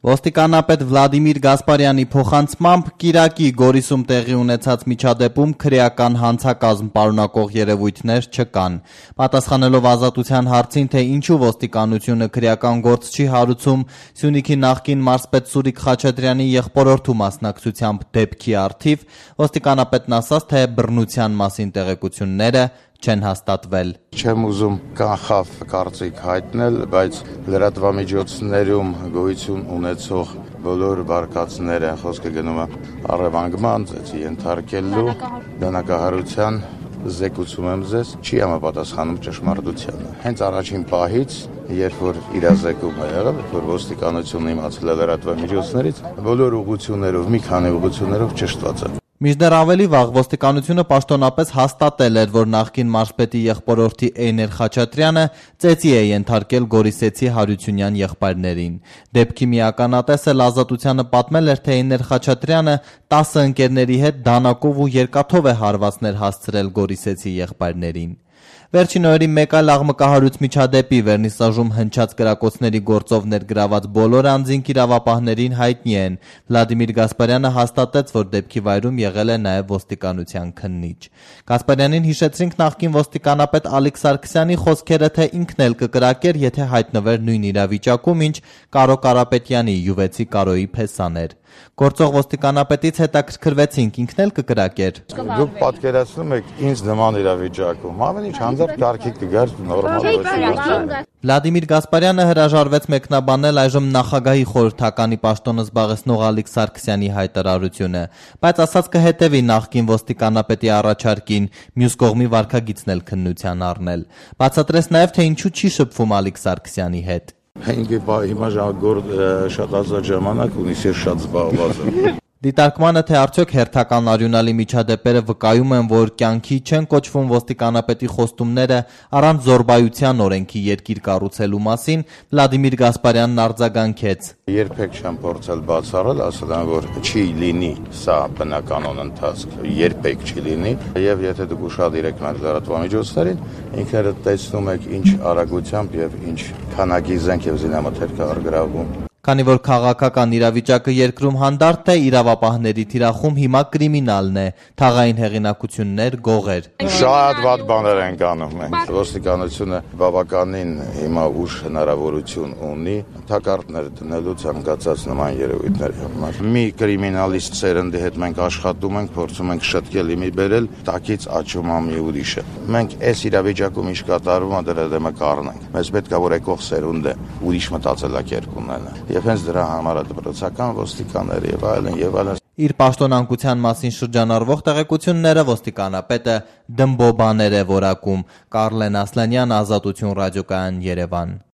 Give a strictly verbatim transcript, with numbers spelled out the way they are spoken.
Ոստիկանապետ Վլադիմիր Գասպարյանի փոխանցմամբ Կիրակի Գորիսում տեղի ունեցած միջադեպում քրեական հանցակազմ պարունակող երևույթներ չկան։ Պատասխանելով Ազատության հարցին, թե ինչու ոստիկանությունը քրեական գործ չի հարուցում Սյունիքի նախկին մարզպետ Սուրիկ Խաչատրյանի եղբորորդու մասնակցությամբ դեպքի առթիվ, ոստիկանապետն ասաց, թե բռնության մասին տեղեկությունները չեն հաստատվել։ Չեմ ուզում կանխավ կարծիք հայտնել, բայց լրատվամիջոցներում գոյություն ունեցող բոլոր վարկածները խոսքը գնում է առևանգման, ծեծի ենթարկելու, դանակահարության զեկուցում եմ ձեզ, չի համապատասխանում ճշմարտությանը։ Հենց առաջին պահից, երբ որ իրազեկում է եղել, որ ոստիկանությունն իմացել է լրատվամիջոցներից, բոլոր ուղղություններով, մի քանի ուղղություններով ճշտված է։ Մինչդեռ ավելի վաղ ոստիկանությունը պաշտոնապես հաստատել էր, որ նախկին մարզպետի եղբորորդի Էյներ Խաչատրյանը ծեծի է ենթարկել Գորիսեցի Հարությունյան եղբայրներին։ Դեպքի մի ականատես էլ Ազատությանը պատմել էր, թե Էյներ Խաչատրյանը տասը ընկերների հետ դանակով ու երկաթով է հարվածներ հասցրել Գորիսեցի եղբայրներին։ Վերջին օրերի մեկ այլ աղմկահարույց միջադեպի վերնիսաժում հնչած կրակոցների գործով ներգրաված բոլոր անձինք իրավապահներին հայտնի են։ Վլադիմիր Գասպարյանը հաստատեց, որ դեպքի վայրում եղել է նաև ոստիկանության քննիչ։ Գասպարյանին հիշեցրինք նախկին ոստիկանապետ Ալիկ Սարգսյանի խոսքերը, թե ինքն էլ կկրակեր, եթե հայտնվեր նույն իրավիճակում, ինչ Կարո Կարապետյանի յուվեցի Կարոյի փեսան էր։ Գործող ոստիկանապետից հետաքրքրվեցինք, ինքն էլ կկրակեր։ Դուք պատկերացնում եք ինձ նման իրավիճակում, ամեն ինչ հանդարտ կարգի կգար նորմալ։ Վլադիմիր Գասպարյանը հրաժարվեց մեկնաբանել այժմ նախագահի խորհրդականի պաշտոնը զբաղեցնող Ալիկ Սարգսյանի հայտարարությունը, բայց ասաց կհետևի նախկին ոստիկանապետի առաջարկին, մյուս կողմի վարքագիծն էլ քննության առնել։ Բացատրեց նաև, թե ինչու չի շփվում Ալիկ Սարգսյանի հետ։ Ինքը հիմա ժողովուրդ շատ ազատ ժամանակ ունի, ես շատ զբաղված եմ։ Դիտարկմանը, թե արդյոք հերթական արյունալի միջադեպերը վկայում են, որ կյանքի չեն կոչվում ոստիկանապետի խոստումները առանց զոռբայության օրենքի երկիր կառուցելու մասին, Վլադիմիր Գասպարյանն արձագանքեց։ Երբեք չեմ փորձել բացառել, ասել եմ, որ չի լինի սա բնականon ընթացք, երբեք չի լինի, եւ եթե դուք ուշադիր եք մեր լրատվամիջոցներին, ինքներդ տեսնում եք ինչ արագությամբ եւ ինչ քանակի զենք եւ զինամթերք է առգրավում։ Քանի որ քաղաքական իրավիճակը երկրում հանդարտ է, իրավապահների թիրախում հիմա կրիմինալն է, թաղային հեղինակություններ, գողեր։ Շատ վատ բաներ են անում մենք։ Ոստիկանությունը բավականին հիմա ուշ հնարավորություն ունի թակարդներ դնելու ցանկացած նման երևույթների համար։ Մի կրիմինալիստ սերնդի հետ մենք աշխատում ենք, փորձում ենք շտկել իմի բերել, տակից աճում է մի ուրիշը։ Մենք այս իրավիճակում ինչ կատարվում է դրա դեմը կառնենք։ Մեզ պետք է որ եկող սերունդը ուրիշ մտածելակերպ ունենա։ Եվ հենց դրա համար է դպրոցական ոստիկանները եւ այլն եւ այլն։ Իր պաշտոնանկության մասին շրջանառվող տեղեկությունները ոստիկանապետը դմբոբաներ է որակում։ Կարլեն Ասլանյան, Ազատություն ռադիոկայան, Երևան։